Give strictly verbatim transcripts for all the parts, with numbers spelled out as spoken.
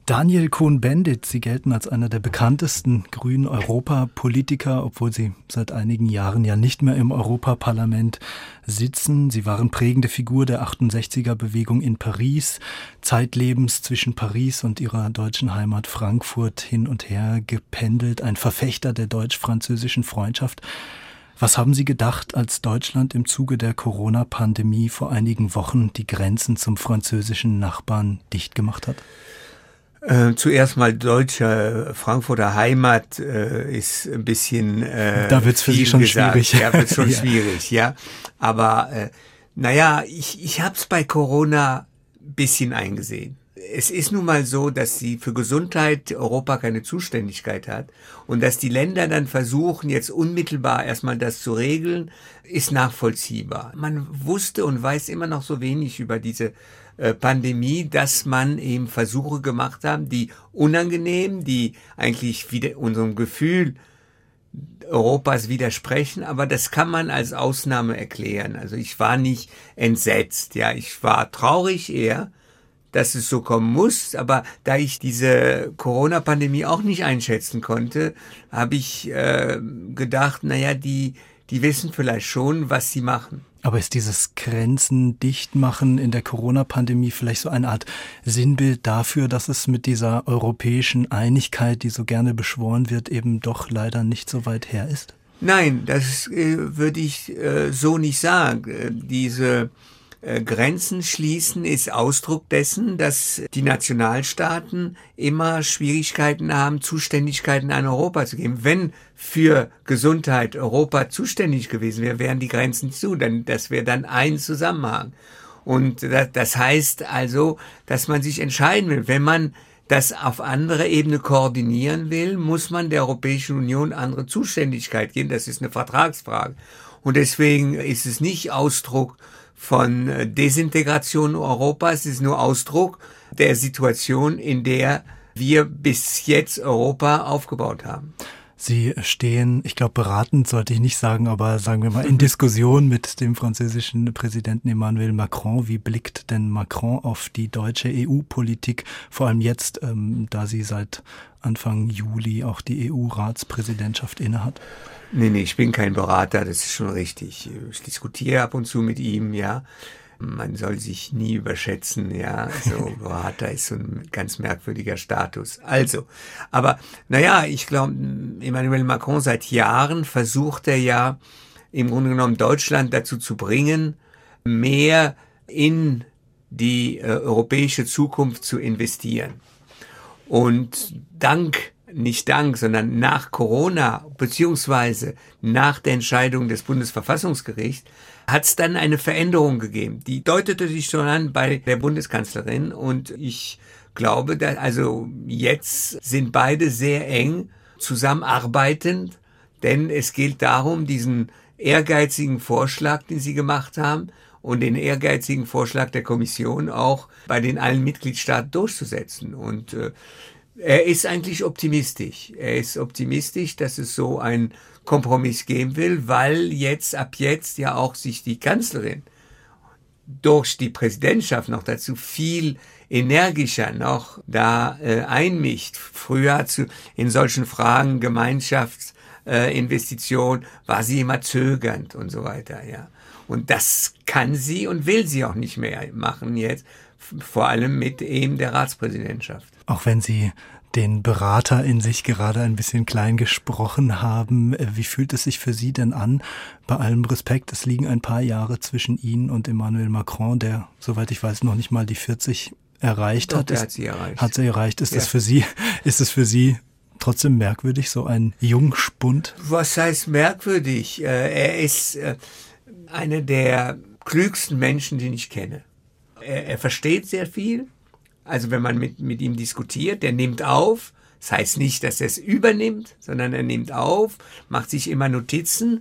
Daniel Cohn-Bendit, Sie gelten als einer der bekanntesten grünen Europapolitiker, obwohl Sie seit einigen Jahren ja nicht mehr im Europaparlament sitzen. Sie waren prägende Figur der achtundsechziger-Bewegung in Paris, zeitlebens zwischen Paris und Ihrer deutschen Heimat Frankfurt hin und her gependelt, ein Verfechter der deutsch-französischen Freundschaft. Was haben Sie gedacht, als Deutschland im Zuge der Corona-Pandemie vor einigen Wochen die Grenzen zum französischen Nachbarn dicht gemacht hat? Äh, zuerst mal deutsche Frankfurter Heimat äh, ist ein bisschen äh, da wird's für Sie schon gesagt. schwierig. Ja, wird's schon ja. schwierig, ja. Aber äh, naja, ich ich habe es bei Corona ein bisschen eingesehen. Es ist nun mal so, dass sie für Gesundheit Europa keine Zuständigkeit hat und dass die Länder dann versuchen, jetzt unmittelbar erstmal das zu regeln, ist nachvollziehbar. Man wusste und weiß immer noch so wenig über diese äh, Pandemie, dass man eben Versuche gemacht haben, die unangenehm, die eigentlich wieder unserem Gefühl Europas widersprechen, aber das kann man als Ausnahme erklären. Also ich war nicht entsetzt, ja, ich war traurig eher, dass es so kommen muss, aber da ich diese Corona-Pandemie auch nicht einschätzen konnte, habe ich äh, gedacht, naja, die, die wissen vielleicht schon, was sie machen. Aber ist dieses Grenzen dichtmachen in der Corona-Pandemie vielleicht so eine Art Sinnbild dafür, dass es mit dieser europäischen Einigkeit, die so gerne beschworen wird, eben doch leider nicht so weit her ist? Nein, das äh, würde ich äh, so nicht sagen. Äh, diese Grenzen schließen ist Ausdruck dessen, dass die Nationalstaaten immer Schwierigkeiten haben, Zuständigkeiten an Europa zu geben. Wenn für Gesundheit Europa zuständig gewesen wäre, wären die Grenzen zu, denn das wäre dann ein Zusammenhang. Und das heißt also, dass man sich entscheiden will. Wenn man das auf anderer Ebene koordinieren will, muss man der Europäischen Union andere Zuständigkeit geben. Das ist eine Vertragsfrage. Und deswegen ist es nicht Ausdruck von Desintegration Europas, ist nur Ausdruck der Situation, in der wir bis jetzt Europa aufgebaut haben. Sie stehen, ich glaube beratend sollte ich nicht sagen, aber sagen wir mal in Diskussion mit dem französischen Präsidenten Emmanuel Macron. Wie blickt denn Macron auf die deutsche E U-Politik, vor allem jetzt, ähm, da sie seit Anfang Juli auch die E U-Ratspräsidentschaft innehat? Nee, nee, ich bin kein Berater, das ist schon richtig. Ich diskutiere ab und zu mit ihm, ja. Man soll sich nie überschätzen, ja. So, Berater ist so ein ganz merkwürdiger Status. Also, aber, naja, ich glaube, Emmanuel Macron seit Jahren versucht er ja, im Grunde genommen Deutschland dazu zu bringen, mehr in die äh, europäische Zukunft zu investieren. Und dank nicht dank, sondern nach Corona, beziehungsweise nach der Entscheidung des Bundesverfassungsgerichts, hat es dann eine Veränderung gegeben. Die deutete sich schon an bei der Bundeskanzlerin und ich glaube, dass also jetzt sind beide sehr eng zusammenarbeitend, denn es geht darum, diesen ehrgeizigen Vorschlag, den sie gemacht haben, und den ehrgeizigen Vorschlag der Kommission auch bei den allen Mitgliedstaaten durchzusetzen. Und äh, er ist eigentlich optimistisch. Er ist optimistisch, dass es so einen Kompromiss geben will, weil jetzt, ab jetzt ja auch sich die Kanzlerin durch die Präsidentschaft noch dazu viel energischer noch da äh, einmischt. Früher zu, in solchen Fragen Gemeinschaftsinvestition äh, war sie immer zögernd und so weiter, ja. Und das kann sie und will sie auch nicht mehr machen jetzt, vor allem mit eben der Ratspräsidentschaft. Auch wenn Sie den Berater in sich gerade ein bisschen klein gesprochen haben, wie fühlt es sich für Sie denn an? Bei allem Respekt, es liegen ein paar Jahre zwischen Ihnen und Emmanuel Macron, der, soweit ich weiß, noch nicht mal die vierzig erreicht Doch, hat. Der ist, hat sie erreicht. Hat sie erreicht. Ist ja. es für Sie, ist es für Sie trotzdem merkwürdig, so ein Jungspund? Was heißt merkwürdig? Er ist einer der klügsten Menschen, den ich kenne. Er, er versteht sehr viel. Also wenn man mit, mit ihm diskutiert, der nimmt auf. Das heißt nicht, dass er es übernimmt, sondern er nimmt auf, macht sich immer Notizen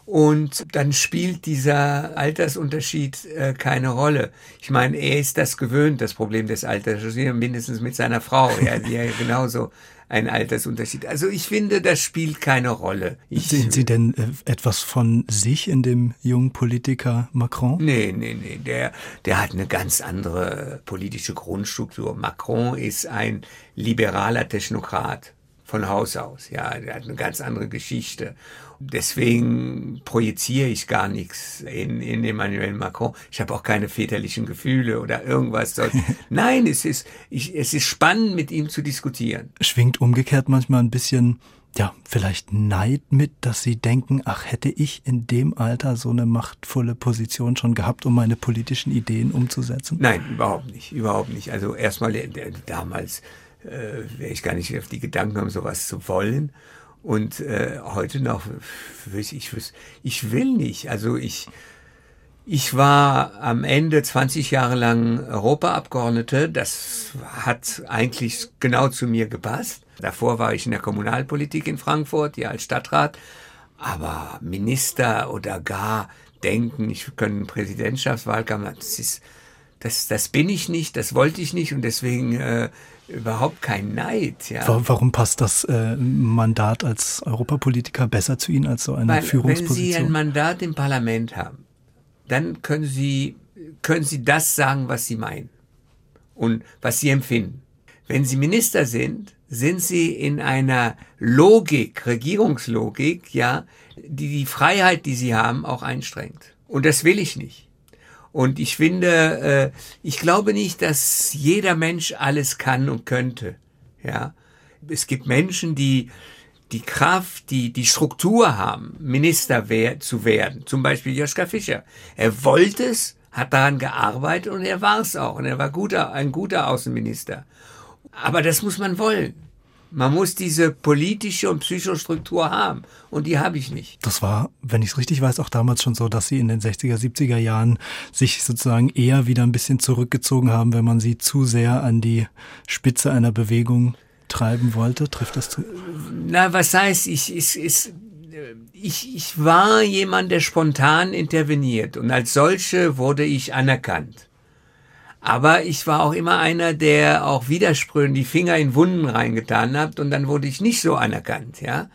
Und dann spielt dieser Altersunterschied äh, keine Rolle. Ich meine, er ist das gewöhnt, das Problem des Alters, mindestens mit seiner Frau, ja, die ja genauso ein Altersunterschied. Also ich finde, das spielt keine Rolle. Ich, Sehen Sie denn äh, etwas von sich in dem jungen Politiker Macron? Nee, nee, nee. Der, der hat eine ganz andere politische Grundstruktur. Macron ist ein liberaler Technokrat von Haus aus. Ja, der hat eine ganz andere Geschichte. Deswegen projiziere ich gar nichts in, in Emmanuel Macron. Ich habe auch keine väterlichen Gefühle oder irgendwas. Nein, es ist, ich, es ist spannend, mit ihm zu diskutieren. Schwingt umgekehrt manchmal ein bisschen, ja, vielleicht Neid mit, dass Sie denken, ach, hätte ich in dem Alter so eine machtvolle Position schon gehabt, um meine politischen Ideen umzusetzen? Nein, überhaupt nicht, überhaupt nicht. Also erstmal damals äh, wäre ich gar nicht auf die Gedanken gekommen, sowas zu wollen. Und äh, heute noch, ich, ich, ich will nicht. Also ich, ich war am Ende zwanzig Jahre lang Europaabgeordnete. Das hat eigentlich genau zu mir gepasst. Davor war ich in der Kommunalpolitik in Frankfurt, ja als Stadtrat. Aber Minister oder gar denken, ich könnte einen Präsidentschaftswahlkampf, das ist, das, das bin ich nicht, das wollte ich nicht und deswegen äh, überhaupt kein Neid. Ja. Warum passt das äh, Mandat als Europapolitiker besser zu Ihnen als so eine Weil, Führungsposition? Wenn Sie ein Mandat im Parlament haben, dann können Sie, können Sie das sagen, was Sie meinen und was Sie empfinden. Wenn Sie Minister sind, sind Sie in einer Logik, Regierungslogik, ja, die die Freiheit, die Sie haben, auch einschränkt. Und das will ich nicht. Und ich finde, äh, ich glaube nicht, dass jeder Mensch alles kann und könnte. Ja, es gibt Menschen, die die Kraft, die die Struktur haben, Minister wer- zu werden. Zum Beispiel Joschka Fischer. Er wollte es, hat daran gearbeitet und er war es auch. Und er war guter, ein guter Außenminister. Aber das muss man wollen. Man muss diese politische und Psychostruktur haben. Und die habe ich nicht. Das war, wenn ich es richtig weiß, auch damals schon so, dass Sie in den sechziger, siebziger Jahren sich sozusagen eher wieder ein bisschen zurückgezogen haben, wenn man Sie zu sehr an die Spitze einer Bewegung treiben wollte. Trifft das zu? Na, was heißt, ich, ich, ich, ich, ich war jemand, der spontan interveniert. Und als solche wurde ich anerkannt. Aber ich war auch immer einer, der auch Widersprüchen die Finger in Wunden reingetan hat und dann wurde ich nicht so anerkannt, ja.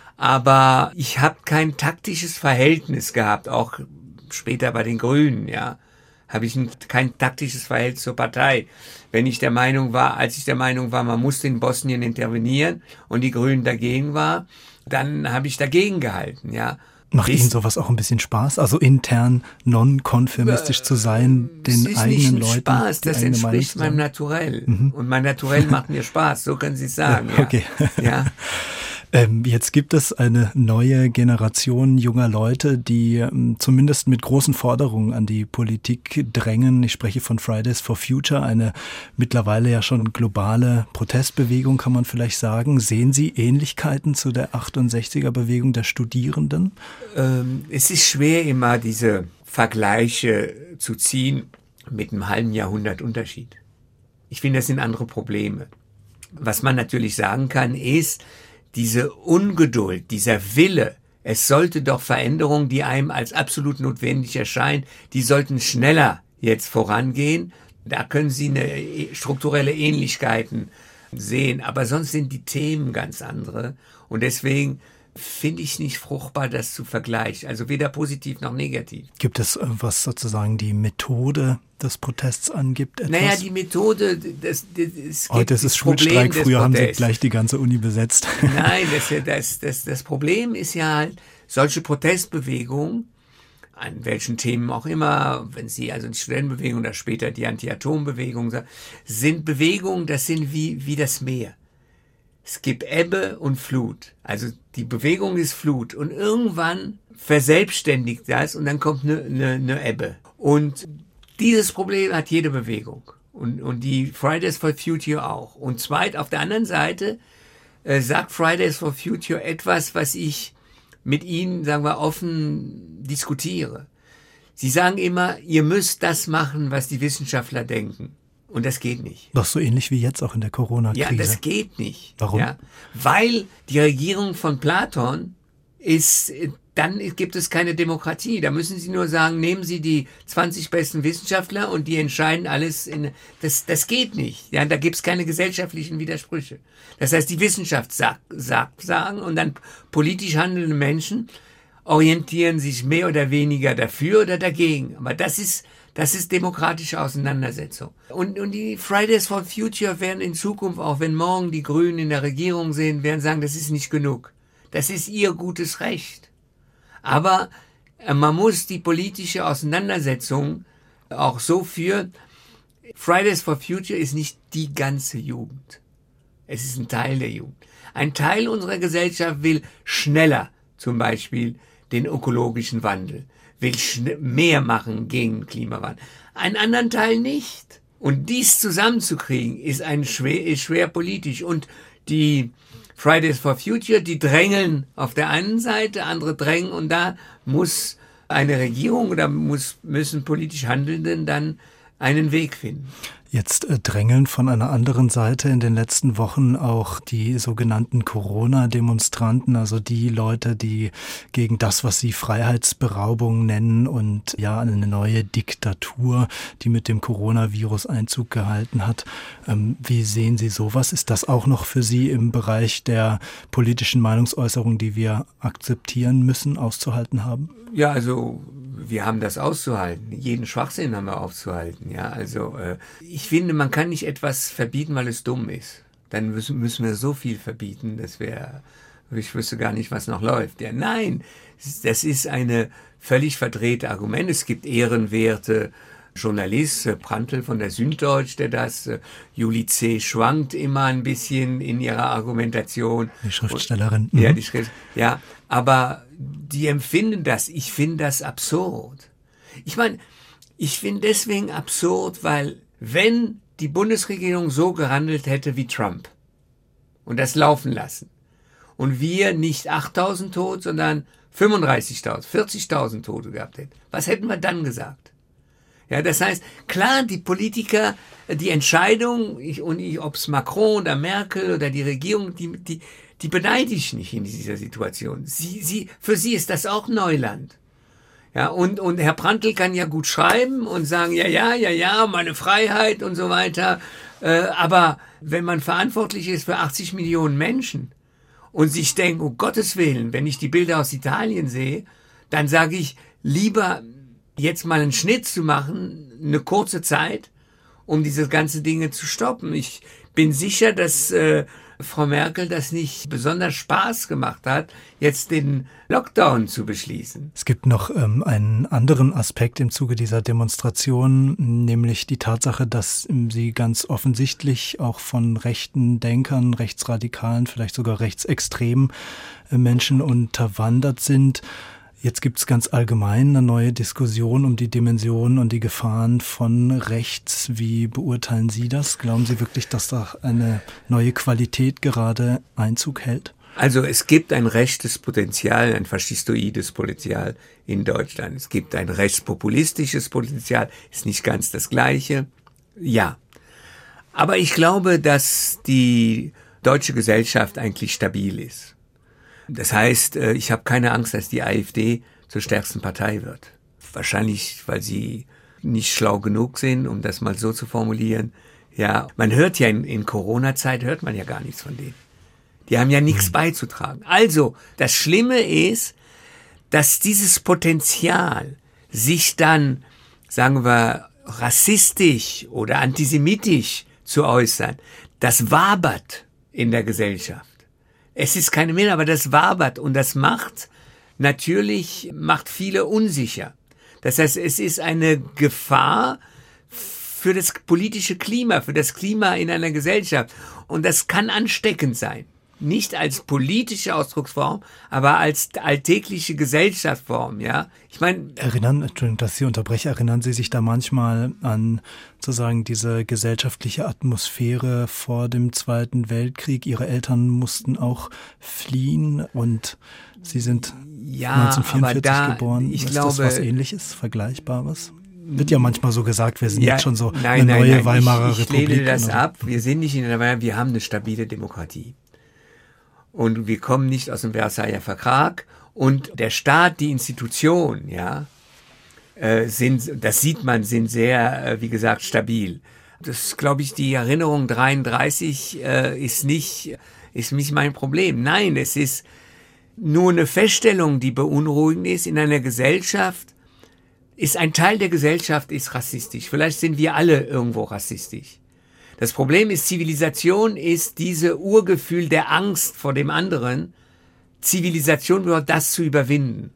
Aber ich habe kein taktisches Verhältnis gehabt, auch später bei den Grünen, ja. Habe ich ein, kein taktisches Verhältnis zur Partei. Wenn ich der Meinung war, als ich der Meinung war, man musste in Bosnien intervenieren und die Grünen dagegen war, dann habe ich dagegen gehalten, ja. Macht Ihnen sowas auch ein bisschen Spaß? Also intern non-konfirmistisch zu sein, den ist eigenen nicht Leuten Spaß, die das eigene Meinung entspricht zu meinem sagen? Naturell. Mhm. Und mein Naturell macht mir Spaß, so können Sie es sagen. Ja, okay. Ja. Ja. Ähm, jetzt gibt es eine neue Generation junger Leute, die ähm, zumindest mit großen Forderungen an die Politik drängen. Ich spreche von Fridays for Future, eine mittlerweile ja schon globale Protestbewegung, kann man vielleicht sagen. Sehen Sie Ähnlichkeiten zu der achtundsechziger-Bewegung der Studierenden? Ähm, es ist schwer, immer diese Vergleiche zu ziehen mit einem halben Jahrhundert Unterschied. Ich finde, das sind andere Probleme. Was man natürlich sagen kann, ist, diese Ungeduld, dieser Wille, es sollte doch Veränderungen, die einem als absolut notwendig erscheinen, die sollten schneller jetzt vorangehen. Da können Sie eine strukturelle Ähnlichkeiten sehen, aber sonst sind die Themen ganz andere. Und deswegen finde ich nicht fruchtbar, das zu vergleichen. Also weder positiv noch negativ. Gibt es, was sozusagen die Methode des Protests angibt, etwas? Naja, die Methode, das, das, es Heute ist es Schulstreik, früher haben Sie gleich die ganze Uni besetzt. Nein, das, das, das, das Problem ist ja halt, solche Protestbewegungen, an welchen Themen auch immer, wenn Sie also die Studentenbewegung oder später die Anti-Atom-Bewegung sagen, sind Bewegungen, das sind wie, wie das Meer. Es gibt Ebbe und Flut. Also die Bewegung ist Flut. Und irgendwann verselbstständigt das und dann kommt eine, eine, eine Ebbe. Und dieses Problem hat jede Bewegung. Und, und die Fridays for Future auch. Und zweit, auf der anderen Seite äh, sagt Fridays for Future etwas, was ich mit Ihnen, sagen wir, offen diskutiere. Sie sagen immer, ihr müsst das machen, was die Wissenschaftler denken. Und das geht nicht. Doch so ähnlich wie jetzt auch in der Corona-Krise. Ja, das geht nicht. Warum? Ja, weil die Regierung von Platon ist dann gibt es keine Demokratie. Da müssen Sie nur sagen, nehmen Sie die zwanzig besten Wissenschaftler und die entscheiden alles. In, das, das geht nicht. Ja, da gibt es keine gesellschaftlichen Widersprüche. Das heißt, die Wissenschaft sagt, sagt sagen und dann politisch handelnde Menschen orientieren sich mehr oder weniger dafür oder dagegen. Aber das ist, das ist demokratische Auseinandersetzung. Und, und die Fridays for Future werden in Zukunft, auch wenn morgen die Grünen in der Regierung sind, werden sagen, das ist nicht genug. Das ist ihr gutes Recht. Aber man muss die politische Auseinandersetzung auch so führen. Fridays for Future ist nicht die ganze Jugend. Es ist ein Teil der Jugend. Ein Teil unserer Gesellschaft will schneller, zum Beispiel den ökologischen Wandel, will mehr machen gegen den Klimawandel. Einen anderen Teil nicht. Und dies zusammenzukriegen, ist, ein schwer, ist schwer politisch. Und die Fridays for Future, die drängeln auf der einen Seite, andere drängen, und da muss eine Regierung oder muss, müssen politisch Handelnden dann einen Weg finden. Jetzt äh, drängeln von einer anderen Seite in den letzten Wochen auch die sogenannten Corona-Demonstranten, also die Leute, die gegen das, was sie Freiheitsberaubung nennen und ja eine neue Diktatur, die mit dem Coronavirus Einzug gehalten hat. Ähm, wie sehen Sie sowas? Ist das auch noch für Sie im Bereich der politischen Meinungsäußerung, die wir akzeptieren müssen, auszuhalten haben? Ja, also wir haben das auszuhalten. Jeden Schwachsinn haben wir auszuhalten. Ja, also äh, ich finde, man kann nicht etwas verbieten, weil es dumm ist. Dann müssen, müssen wir so viel verbieten, dass wir, ich wüsste gar nicht, was noch läuft. Ja, nein, das ist eine völlig verdrehte Argument. Es gibt ehrenwerte Journalist, Prantl von der Süddeutsch, der das, Julie C. schwankt immer ein bisschen in ihrer Argumentation. Die Schriftstellerin. Und, ja, die Schrift, ja, aber die empfinden das. Ich finde das absurd. Ich meine, ich finde deswegen absurd, weil wenn die Bundesregierung so gehandelt hätte wie Trump und das laufen lassen und wir nicht achttausend Tote, sondern fünfunddreißigtausend, vierzigtausend Tote gehabt hätten, was hätten wir dann gesagt? Ja, das heißt, klar, die Politiker, die Entscheidung, ich, und ich, ob es Macron oder Merkel oder die Regierung, die, die, die beneide ich nicht in dieser Situation. Sie, sie, für sie ist das auch Neuland. Ja, und, und Herr Prantl kann ja gut schreiben und sagen, ja, ja, ja, ja, meine Freiheit und so weiter. Äh, aber wenn man verantwortlich ist für achtzig Millionen Menschen und sich denkt, um Gottes Willen, wenn ich die Bilder aus Italien sehe, dann sage ich, lieber jetzt mal einen Schnitt zu machen, eine kurze Zeit, um diese ganzen Dinge zu stoppen. Ich bin sicher, dass äh, Frau Merkel das nicht besonders Spaß gemacht hat, jetzt den Lockdown zu beschließen. Es gibt noch ähm, einen anderen Aspekt im Zuge dieser Demonstration, nämlich die Tatsache, dass ähm, sie ganz offensichtlich auch von rechten Denkern, Rechtsradikalen, vielleicht sogar rechtsextremen äh, Menschen unterwandert sind. Jetzt gibt es ganz allgemein eine neue Diskussion um die Dimensionen und die Gefahren von rechts. Wie beurteilen Sie das? Glauben Sie wirklich, dass da eine neue Qualität gerade Einzug hält? Also es gibt ein rechtes Potenzial, ein faschistoides Potenzial in Deutschland. Es gibt ein rechtspopulistisches Potenzial, ist nicht ganz das Gleiche. Ja, aber ich glaube, dass die deutsche Gesellschaft eigentlich stabil ist. Das heißt, ich habe keine Angst, dass die AfD zur stärksten Partei wird. Wahrscheinlich, weil sie nicht schlau genug sind, um das mal so zu formulieren. Ja, man hört ja in, in Corona-Zeit, hört man ja gar nichts von denen. Die haben ja nichts beizutragen. Also, das Schlimme ist, dass dieses Potenzial sich dann, sagen wir, rassistisch oder antisemitisch zu äußern, das wabert in der Gesellschaft. Es ist keine Mehrheit, aber das wabert und das macht natürlich, macht viele unsicher. Das heißt, es ist eine Gefahr für das politische Klima, für das Klima in einer Gesellschaft. Und das kann ansteckend sein. Nicht als politische Ausdrucksform, aber als alltägliche Gesellschaftsform, ja. Ich meine, erinnern, Entschuldigung, dass Sie unterbreche, erinnern Sie sich da manchmal an sozusagen diese gesellschaftliche Atmosphäre vor dem Zweiten Weltkrieg? Ihre Eltern mussten auch fliehen und Sie sind ja, neunzehnhundertvierundvierzig aber da, geboren. Ich Ist glaube, das was Ähnliches, Vergleichbares? Wird ja manchmal so gesagt, wir sind ja, jetzt schon so nein, eine nein, neue nein, Weimarer ich, ich Republik. Ich lehne das so. ab. Wir sind nicht in einer Weimarer, wir haben eine stabile Demokratie. Und wir kommen nicht aus dem Versailler Vertrag Und der Staat, die Institution, ja, äh, sind, das sieht man, sind sehr, äh, wie gesagt, stabil. Das, glaube ich, die Erinnerung dreiunddreißig äh, ist nicht, ist nicht mein Problem. Nein, es ist nur eine Feststellung, die beunruhigend ist in einer Gesellschaft. Ist ein Teil der Gesellschaft ist rassistisch. Vielleicht sind wir alle irgendwo rassistisch. Das Problem ist, Zivilisation ist diese Urgefühl der Angst vor dem anderen. Zivilisation bedeutet, das zu überwinden.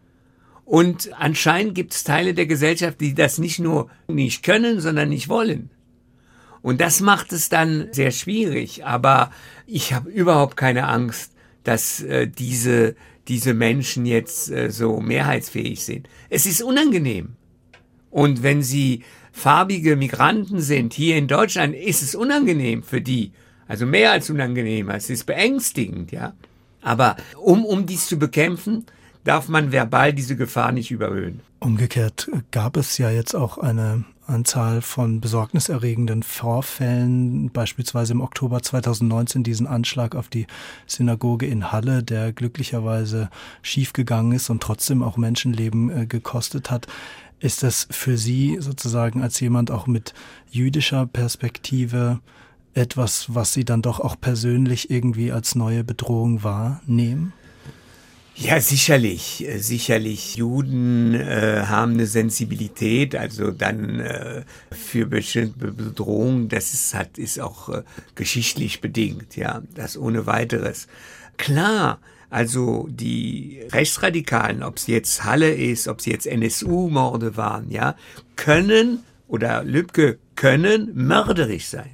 Und anscheinend gibt es Teile der Gesellschaft, die das nicht nur nicht können, sondern nicht wollen. Und das macht es dann sehr schwierig. Aber ich habe überhaupt keine Angst, dass äh, diese, diese Menschen jetzt äh, so mehrheitsfähig sind. Es ist unangenehm. Und wenn sie farbige Migranten sind hier in Deutschland, ist es unangenehm für die. Also mehr als unangenehm. Es ist beängstigend, ja. Aber um, um dies zu bekämpfen, darf man verbal diese Gefahr nicht überhöhen. Umgekehrt gab es ja jetzt auch eine Anzahl von besorgniserregenden Vorfällen, beispielsweise im Oktober zweitausendneunzehn diesen Anschlag auf die Synagoge in Halle, der glücklicherweise schiefgegangen ist und trotzdem auch Menschenleben äh, gekostet hat. Ist das für Sie sozusagen als jemand auch mit jüdischer Perspektive etwas, was Sie dann doch auch persönlich irgendwie als neue Bedrohung wahrnehmen? Ja, sicherlich, sicherlich. Juden äh, haben eine Sensibilität, also dann äh, für bestimmte Bedrohungen, das ist, hat, ist auch äh, geschichtlich bedingt, ja, das ohne weiteres. Klar, also die Rechtsradikalen, ob es jetzt Halle ist, ob es jetzt N S U-Morde waren, ja, können, oder Lübcke, können mörderisch sein.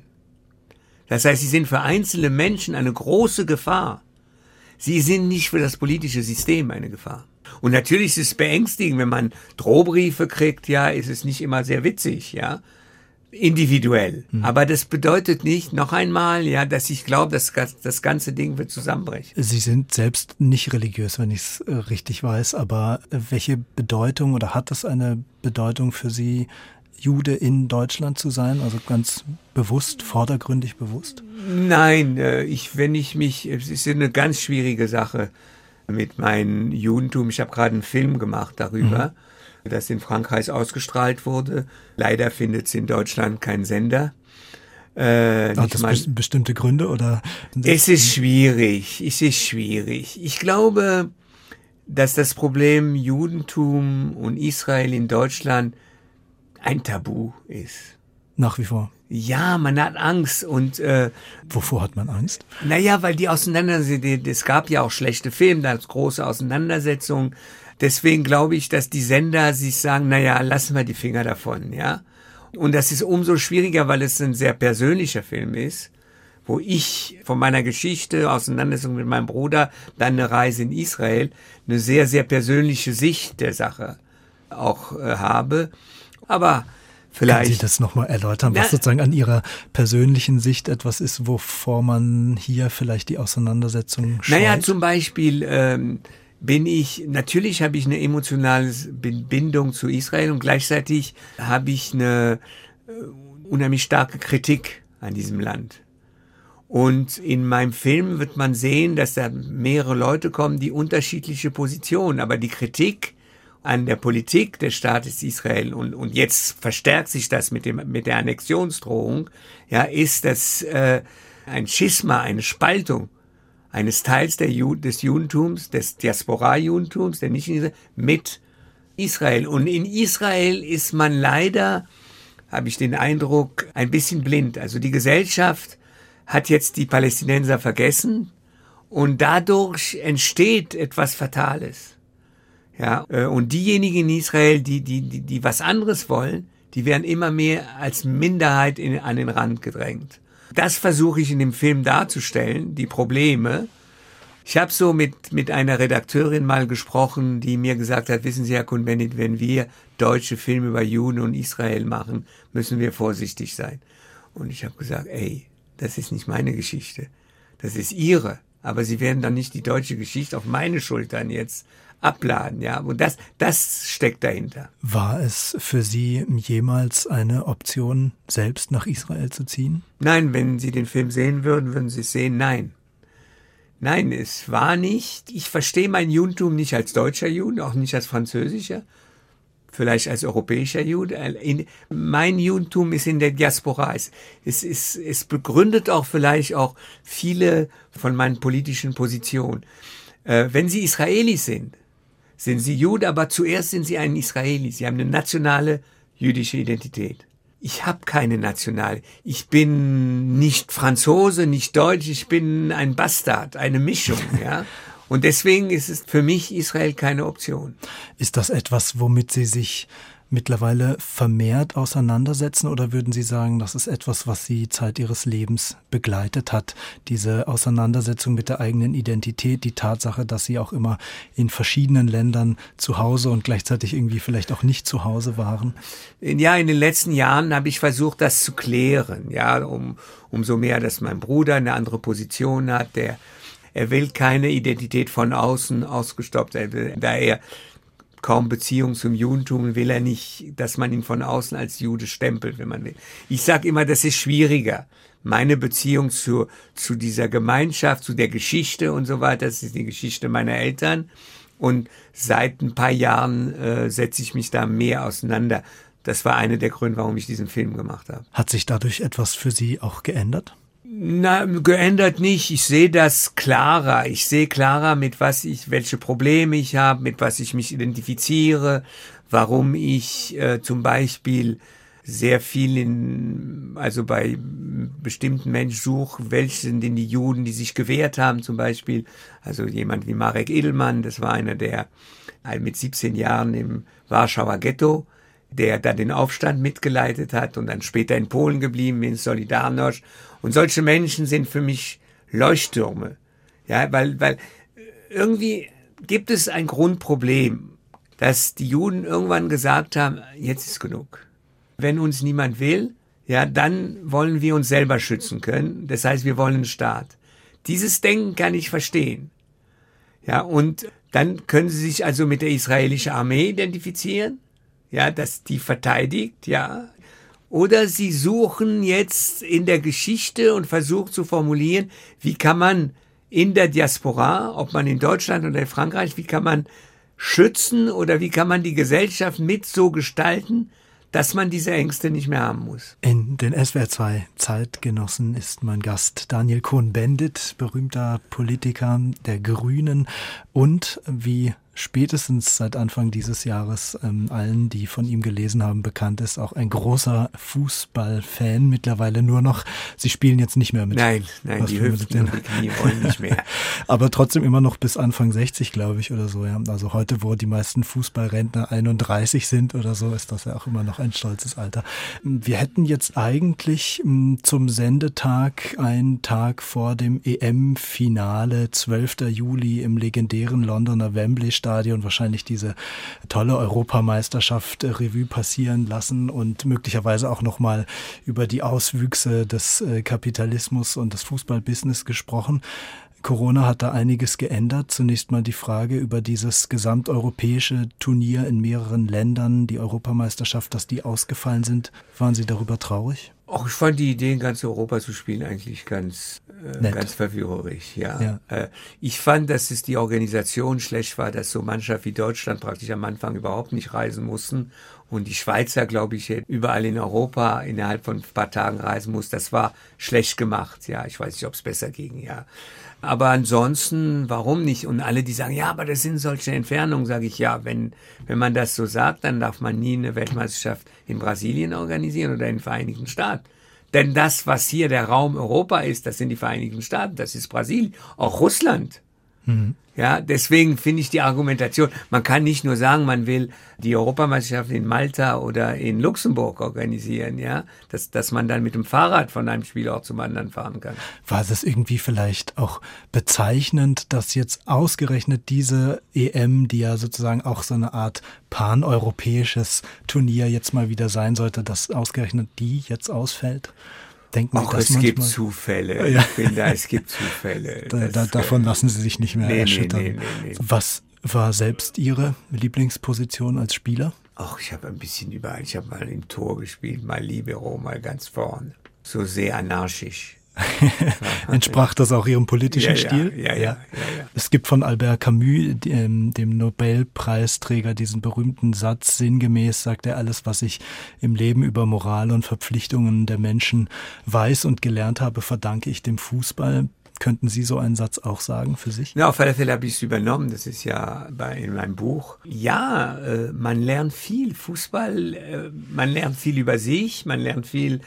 Das heißt, sie sind für einzelne Menschen eine große Gefahr. Sie sind nicht für das politische System eine Gefahr. Und natürlich ist es beängstigend, wenn man Drohbriefe kriegt, ja, ist es nicht immer sehr witzig, ja, individuell. Mhm. Aber das bedeutet nicht, noch einmal, ja, dass ich glaube, dass das ganze Ding wird zusammenbrechen. Sie sind selbst nicht religiös, wenn ich es äh, richtig weiß, aber welche Bedeutung oder hat das eine Bedeutung für Sie, Jude in Deutschland zu sein, also ganz bewusst, vordergründig bewusst? Nein, ich, wenn ich mich, es ist eine ganz schwierige Sache mit meinem Judentum. Ich habe gerade einen Film gemacht darüber, mhm. das in Frankreich ausgestrahlt wurde. Leider findet es in Deutschland keinen Sender. Äh, Hat das mein, be- bestimmte Gründe oder? Es ist schwierig, es ist schwierig. Ich glaube, dass das Problem Judentum und Israel in Deutschland ein Tabu ist. Nach wie vor? Ja, man hat Angst und... Äh, Wovor hat man Angst? Naja, weil die Auseinandersetzungen, es gab ja auch schlechte Filme, da ist große Auseinandersetzungen. Deswegen glaube ich, dass die Sender sich sagen, naja, lassen wir die Finger davon, ja. Und das ist umso schwieriger, weil es ein sehr persönlicher Film ist, wo ich von meiner Geschichte, Auseinandersetzung mit meinem Bruder, dann eine Reise in Israel, eine sehr, sehr persönliche Sicht der Sache auch äh, habe. Aber vielleicht... Können Sie das nochmal erläutern, was na, sozusagen an Ihrer persönlichen Sicht etwas ist, wovor man hier vielleicht die Auseinandersetzung scheut? Naja, zum Beispiel ähm, bin ich, natürlich habe ich eine emotionale Bindung zu Israel und gleichzeitig habe ich eine äh, unheimlich starke Kritik an diesem Land. Und in meinem Film wird man sehen, dass da mehrere Leute kommen, die unterschiedliche Positionen, aber die Kritik an der Politik des Staates Israel und, und jetzt verstärkt sich das mit dem, mit der Annexionsdrohung, ja, ist das, äh, ein Schisma, eine Spaltung eines Teils der Ju- des Judentums, des Diaspora-Judentums, der nicht in Israel, mit Israel. Und in Israel ist man leider, habe ich den Eindruck, ein bisschen blind. Also die Gesellschaft hat jetzt die Palästinenser vergessen und dadurch entsteht etwas Fatales. Ja, und diejenigen in Israel, die, die, die, die was anderes wollen, die werden immer mehr als Minderheit in, an den Rand gedrängt. Das versuche ich in dem Film darzustellen, die Probleme. Ich habe so mit, mit einer Redakteurin mal gesprochen, die mir gesagt hat, wissen Sie, Herr Cohn-Bendit, wenn wir deutsche Filme über Juden und Israel machen, müssen wir vorsichtig sein. Und ich habe gesagt, ey, das ist nicht meine Geschichte, das ist Ihre. Aber Sie werden dann nicht die deutsche Geschichte auf meine Schultern jetzt abladen, ja. Und das, das steckt dahinter. War es für Sie jemals eine Option, selbst nach Israel zu ziehen? Nein, wenn Sie den Film sehen würden, würden Sie es sehen, nein. Nein, es war nicht. Ich verstehe mein Judentum nicht als deutscher Juden, auch nicht als französischer, vielleicht als europäischer Jude. In, mein Judentum ist in der Diaspora. Es, es, es, es begründet auch vielleicht auch viele von meinen politischen Positionen. Äh, wenn Sie Israelis sind, sind Sie Jude, aber zuerst sind Sie ein Israeli. Sie haben eine nationale jüdische Identität. Ich habe keine nationale. Ich bin nicht Franzose, nicht Deutsch. Ich bin ein Bastard, eine Mischung, ja. Und deswegen ist es für mich Israel keine Option. Ist das etwas, womit Sie sich mittlerweile vermehrt auseinandersetzen, oder würden Sie sagen, das ist etwas, was Sie Zeit Ihres Lebens begleitet hat? Diese Auseinandersetzung mit der eigenen Identität, die Tatsache, dass Sie auch immer in verschiedenen Ländern zu Hause und gleichzeitig irgendwie vielleicht auch nicht zu Hause waren? Ja, in den letzten Jahren habe ich versucht, das zu klären. Ja, um, umso mehr, dass mein Bruder eine andere Position hat, der Er will keine Identität von außen ausgestopft. Er will, da er kaum Beziehung zum Judentum will er nicht, dass man ihn von außen als Jude stempelt, wenn man will. Ich sage immer, das ist schwieriger. Meine Beziehung zu, zu dieser Gemeinschaft, zu der Geschichte und so weiter, das ist die Geschichte meiner Eltern. Und seit ein paar Jahren äh, setze ich mich da mehr auseinander. Das war einer der Gründe, warum ich diesen Film gemacht habe. Hat sich dadurch etwas für Sie auch geändert? Na, geändert nicht. Ich sehe das klarer. Ich sehe klarer, mit was ich, welche Probleme ich habe, mit was ich mich identifiziere, warum ich äh, zum Beispiel sehr viel in, also bei bestimmten Menschen suche, welche sind denn die Juden, die sich gewehrt haben, zum Beispiel. Also jemand wie Marek Edelmann, das war einer, der mit siebzehn Jahren im Warschauer Ghetto, der da den Aufstand mitgeleitet hat und dann später in Polen geblieben, in Solidarność. Und solche Menschen sind für mich Leuchttürme. Ja, weil, weil irgendwie gibt es ein Grundproblem, dass die Juden irgendwann gesagt haben, jetzt ist genug. Wenn uns niemand will, ja, dann wollen wir uns selber schützen können. Das heißt, wir wollen einen Staat. Dieses Denken kann ich verstehen. Ja, und dann können sie sich also mit der israelischen Armee identifizieren. Ja, dass die verteidigt, ja. Oder sie suchen jetzt in der Geschichte und versuchen zu formulieren, wie kann man in der Diaspora, ob man in Deutschland oder in Frankreich, wie kann man schützen oder wie kann man die Gesellschaft mit so gestalten, dass man diese Ängste nicht mehr haben muss. In den S W R zwei Zeitgenossen ist mein Gast Daniel Cohn-Bendit, berühmter Politiker der Grünen und wie spätestens seit Anfang dieses Jahres ähm, allen, die von ihm gelesen haben, bekannt ist, auch ein großer Fußballfan, mittlerweile nur noch. Sie spielen jetzt nicht mehr mit. Nein, nein, die Hüften und die Knie wollen nicht mehr. Aber trotzdem immer noch bis Anfang sechzig, glaube ich, oder so. Ja. Also heute, wo die meisten Fußballrentner einunddreißig sind oder so, ist das ja auch immer noch ein stolzes Alter. Wir hätten jetzt eigentlich m, zum Sendetag, einen Tag vor dem E M-Finale, zwölfter Juli im legendären Londoner Wembley Stadion wahrscheinlich diese tolle Europameisterschaft Revue passieren lassen und möglicherweise auch nochmal über die Auswüchse des Kapitalismus und des Fußballbusiness gesprochen. Corona hat da einiges geändert. Zunächst mal die Frage über dieses gesamteuropäische Turnier in mehreren Ländern, die Europameisterschaft, dass die ausgefallen sind. Waren Sie darüber traurig? Auch ich fand die Idee, in ganz Europa zu spielen, eigentlich ganz, äh, ganz verführerisch, ja. ja. Äh, ich fand, dass es die Organisation schlecht war, dass so Mannschaft wie Deutschland praktisch am Anfang überhaupt nicht reisen mussten und die Schweizer, glaube ich, überall in Europa innerhalb von ein paar Tagen reisen mussten. Das war schlecht gemacht, ja. Ich weiß nicht, ob es besser ging, ja. Aber ansonsten, warum nicht? Und alle, die sagen, ja, aber das sind solche Entfernungen, sage ich, ja, wenn, wenn man das so sagt, dann darf man nie eine Weltmeisterschaft in Brasilien organisieren oder in den Vereinigten Staaten. Denn das, was hier der Raum Europa ist, das sind die Vereinigten Staaten, das ist Brasilien, auch Russland. Mhm. Ja, deswegen finde ich die Argumentation, man kann nicht nur sagen, man will die Europameisterschaft in Malta oder in Luxemburg organisieren, ja, dass, dass man dann mit dem Fahrrad von einem Spielort zum anderen fahren kann. War das irgendwie vielleicht auch bezeichnend, dass jetzt ausgerechnet diese E M, die ja sozusagen auch so eine Art paneuropäisches Turnier jetzt mal wieder sein sollte, dass ausgerechnet die jetzt ausfällt? Denken Auch es gibt Zufälle. Ja. Ich finde, es gibt Zufälle. Da, da, davon lassen Sie sich nicht mehr nee, erschüttern. Nee, nee, nee. Was war selbst Ihre Lieblingsposition als Spieler? Ach, ich habe ein bisschen überall. Ich habe mal im Tor gespielt, mal Libero, mal ganz vorne. So sehr anarchisch. Entsprach das auch Ihrem politischen ja, Stil? Ja, ja, ja, ja, ja. Es gibt von Albert Camus, dem, dem Nobelpreisträger, diesen berühmten Satz, sinngemäß sagt er, alles, was ich im Leben über Moral und Verpflichtungen der Menschen weiß und gelernt habe, verdanke ich dem Fußball. Könnten Sie so einen Satz auch sagen für sich? Ja, auf alle Fälle habe ich es übernommen. Das ist ja bei, in meinem Buch. Ja, äh, man lernt viel. Fußball, äh, man lernt viel über sich, man lernt viel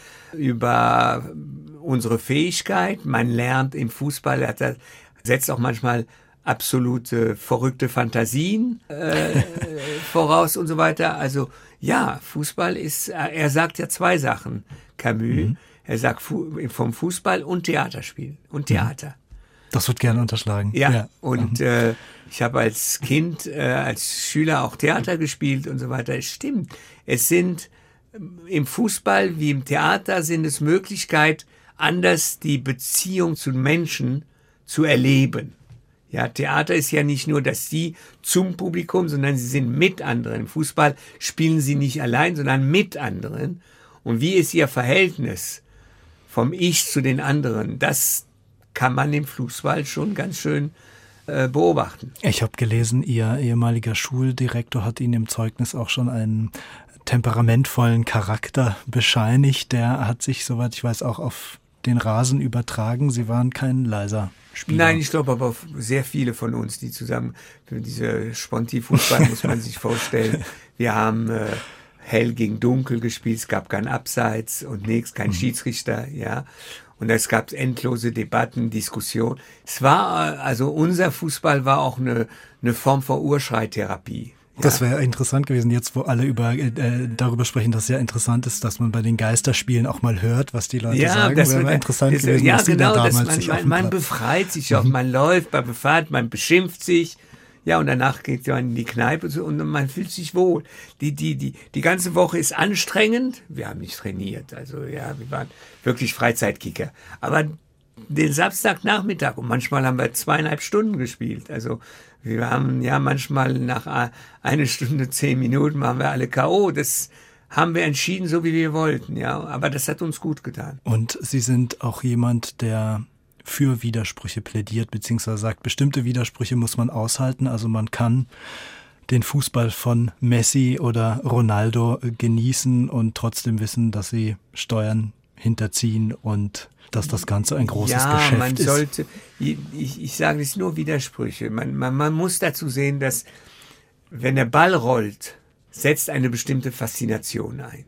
über unsere Fähigkeit. Man lernt im Fußball, er hat, setzt auch manchmal absolute verrückte Fantasien äh, voraus und so weiter. Also ja, Fußball ist, er sagt ja zwei Sachen, Camus. Mhm. Er sagt vom Fußball und Theaterspiel und Theater. Das wird gerne unterschlagen. Ja, ja. Und äh, ich habe als Kind, äh, als Schüler auch Theater gespielt und so weiter. Es stimmt. Es sind im Fußball wie im Theater sind es Möglichkeit, anders die Beziehung zu Menschen zu erleben. Ja, Theater ist ja nicht nur, dass Sie zum Publikum, sondern Sie sind mit anderen. Im Fußball spielen Sie nicht allein, sondern mit anderen. Und wie ist Ihr Verhältnis vom Ich zu den anderen? Das kann man im Fußball schon ganz schön äh, beobachten. Ich habe gelesen, Ihr ehemaliger Schuldirektor hat Ihnen im Zeugnis auch schon einen temperamentvollen Charakter bescheinigt. Der hat sich, soweit ich weiß, auch auf den Rasen übertragen. Sie waren kein leiser Spieler. Nein, ich glaube aber sehr viele von uns, die zusammen, für diese Sponti-Fußball muss man sich vorstellen, wir haben äh, hell gegen dunkel gespielt, es gab kein Abseits und nichts, kein mhm. Schiedsrichter, ja. Und es gab endlose Debatten, Diskussionen. Es war, also unser Fußball war auch eine, eine Form von Urschreitherapie. Ja. Das wäre interessant gewesen, jetzt wo alle über, äh, darüber sprechen, dass es ja interessant ist, dass man bei den Geisterspielen auch mal hört, was die Leute ja, sagen. Das wäre interessant das, gewesen, ja, was genau, Sie da damals man, sich man, man befreit sich auch, mhm. man läuft, man befreit, man beschimpft sich. Ja, und danach geht man in die Kneipe und man fühlt sich wohl. Die, die, die, die ganze Woche ist anstrengend. Wir haben nicht trainiert. Also, ja, wir waren wirklich Freizeitkicker. Aber den Samstagnachmittag und manchmal haben wir zweieinhalb Stunden gespielt. Also, wir haben ja manchmal nach eine Stunde, zehn Minuten waren wir alle K O. Das haben wir entschieden, so wie wir wollten, ja. Aber das hat uns gut getan. Und Sie sind auch jemand, der für Widersprüche plädiert, beziehungsweise sagt, bestimmte Widersprüche muss man aushalten. Also man kann den Fußball von Messi oder Ronaldo genießen und trotzdem wissen, dass sie Steuern hinterziehen und dass das Ganze ein großes ja, Geschäft man ist. Sollte, ich, ich sage es nur Widersprüche. Man, man, man muss dazu sehen, dass wenn der Ball rollt, setzt eine bestimmte Faszination ein.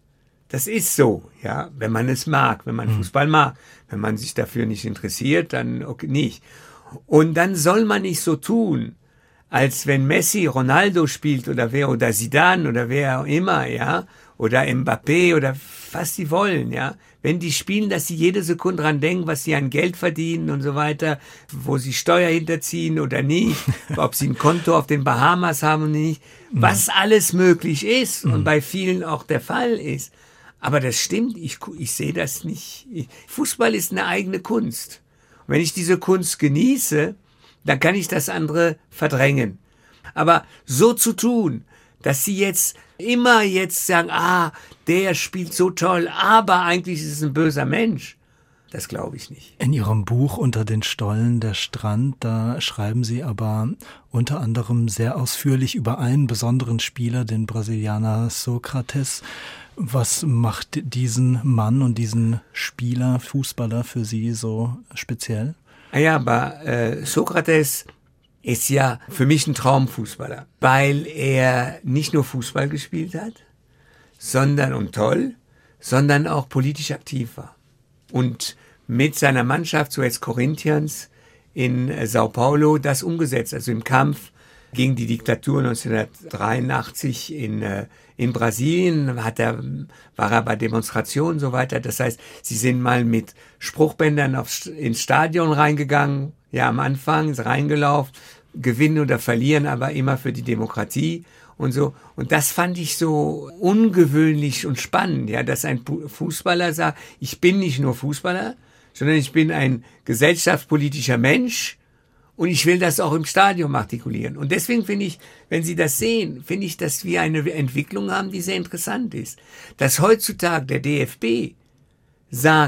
Das ist so, ja, wenn man es mag, wenn man hm. Fußball mag. Wenn man sich dafür nicht interessiert, dann okay, nicht. Und dann soll man nicht so tun, als wenn Messi Ronaldo spielt oder wer oder Zidane oder wer auch immer, ja, oder Mbappé oder was sie wollen, ja. Wenn die spielen, dass sie jede Sekunde dran denken, was sie an Geld verdienen und so weiter, wo sie Steuer hinterziehen oder nicht, ob sie ein Konto auf den Bahamas haben oder nicht, was alles möglich ist und bei vielen auch der Fall ist. Aber das stimmt, ich, ich sehe das nicht. Fußball ist eine eigene Kunst. Und wenn ich diese Kunst genieße, dann kann ich das andere verdrängen. Aber so zu tun, dass sie jetzt immer jetzt sagen, ah, der spielt so toll, aber eigentlich ist es ein böser Mensch, das glaube ich nicht. In Ihrem Buch Unter den Stollen der Strand, da schreiben Sie aber unter anderem sehr ausführlich über einen besonderen Spieler, den Brasilianer Sokrates. Was macht diesen Mann und diesen Spieler, Fußballer für Sie so speziell? Ja, aber äh, Sokrates ist ja für mich ein Traumfußballer, weil er nicht nur Fußball gespielt hat, sondern, und toll, sondern auch politisch aktiv war. Und mit seiner Mannschaft, so als Corinthians in äh, Sao Paulo, das umgesetzt, also im Kampf gegen die Diktatur neunzehnhundertdreiundachtzig in, äh, in Brasilien, hat er, war er bei Demonstrationen und so weiter. Das heißt, sie sind mal mit Spruchbändern aufs, ins Stadion reingegangen, ja am Anfang, ist reingelaufen, gewinnen oder verlieren, aber immer für die Demokratie und so. Und das fand ich so ungewöhnlich und spannend, ja, dass ein Fußballer sagt, ich bin nicht nur Fußballer, sondern ich bin ein gesellschaftspolitischer Mensch, und ich will das auch im Stadion artikulieren. Und deswegen finde ich, wenn Sie das sehen, finde ich, dass wir eine Entwicklung haben, die sehr interessant ist. Dass heutzutage der D F B sagt,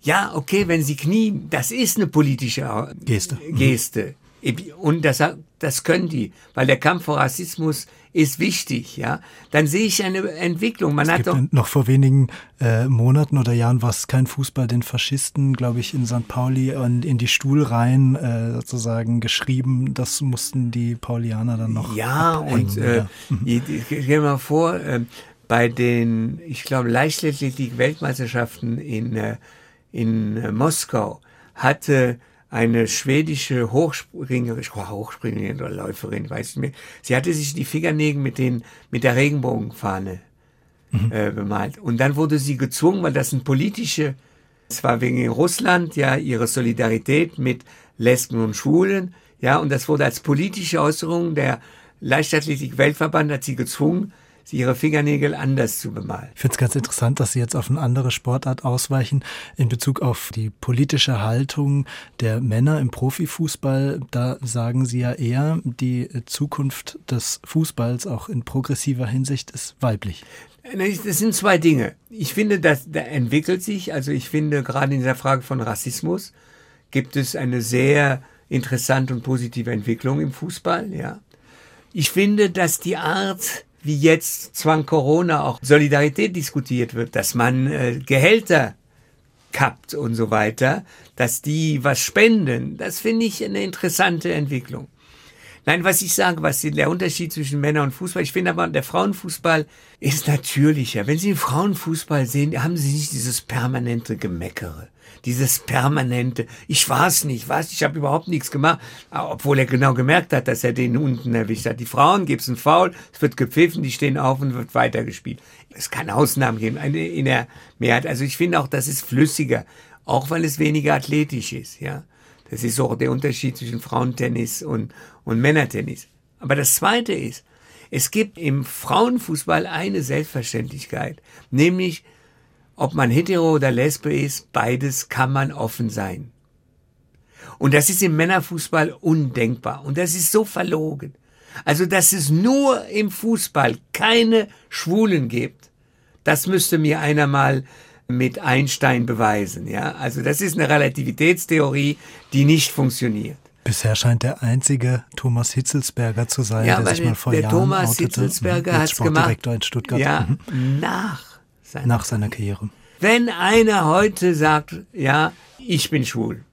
Ja, okay, wenn sie knien, das ist eine politische Geste. Geste. Und das, das können die, weil der Kampf vor Rassismus ist wichtig, ja. Dann sehe ich eine Entwicklung. Man es hat gibt doch noch vor wenigen äh, Monaten oder Jahren war es kein Fußball, den Faschisten, glaube ich, in Sankt Pauli in, in die Stuhlreihen äh, sozusagen geschrieben. Das mussten die Paulianer dann noch Ja, abhängen, und äh, ich, ich, ich gehe mal vor, äh, bei den, ich glaube, Leichtathletik-Weltmeisterschaften in, äh, in äh, Moskau hatte eine schwedische Hochspringerin, Hochspringerin oder Läuferin, weiß ich nicht mehr. Sie hatte sich die Fingernägel mit den, mit der Regenbogenfahne mhm. äh, bemalt. Und dann wurde sie gezwungen, weil das ein politische, es war wegen Russland, ja, ihre Solidarität mit Lesben und Schwulen, ja, und das wurde als politische Äußerung, der Leichtathletik-Weltverband hat sie gezwungen, sie ihre Fingernägel anders zu bemalen. Ich finde es ganz interessant, dass Sie jetzt auf eine andere Sportart ausweichen in Bezug auf die politische Haltung der Männer im Profifußball. Da sagen Sie ja eher, die Zukunft des Fußballs auch in progressiver Hinsicht ist weiblich. Das sind zwei Dinge. Ich finde, dass da entwickelt sich, also ich finde gerade in dieser Frage von Rassismus gibt es eine sehr interessante und positive Entwicklung im Fußball, ja. Ich finde, dass die Art, wie jetzt Zwang Corona auch Solidarität diskutiert wird, dass man äh, Gehälter kappt und so weiter, dass die was spenden, das finde ich eine interessante Entwicklung. Nein, was ich sage, was der Unterschied zwischen Männern und Fußball, ich finde aber, der Frauenfußball ist natürlicher. Wenn Sie den Frauenfußball sehen, haben Sie nicht dieses permanente Gemeckere. Dieses permanente, ich war's nicht, was, ich habe überhaupt nichts gemacht, obwohl er genau gemerkt hat, dass er den unten erwischt hat. Die Frauen gibt's einen Foul, es wird gepfiffen, die stehen auf und wird weitergespielt. Es kann Ausnahmen geben, in der Mehrheit. Also ich finde auch, das ist flüssiger, auch weil es weniger athletisch ist, ja. Das ist auch der Unterschied zwischen Frauentennis und, und Männertennis. Aber das Zweite ist, es gibt im Frauenfußball eine Selbstverständlichkeit, nämlich ob man hetero oder lesbe ist, beides kann man offen sein. Und das ist im Männerfußball undenkbar. Und das ist so verlogen. Also, dass es nur im Fußball keine Schwulen gibt, das müsste mir einer mal mit Einstein beweisen. Ja, also das ist eine Relativitätstheorie, die nicht funktioniert. Bisher scheint der einzige Thomas Hitzelsberger zu sein, ja, der sich der, mal vor der Jahren Thomas outete. Hitzelsberger hat es gemacht. Sportdirektor in Stuttgart. Ja, mhm. nach seiner, nach seiner Karriere. Wenn einer heute sagt, ja, ich bin schwul,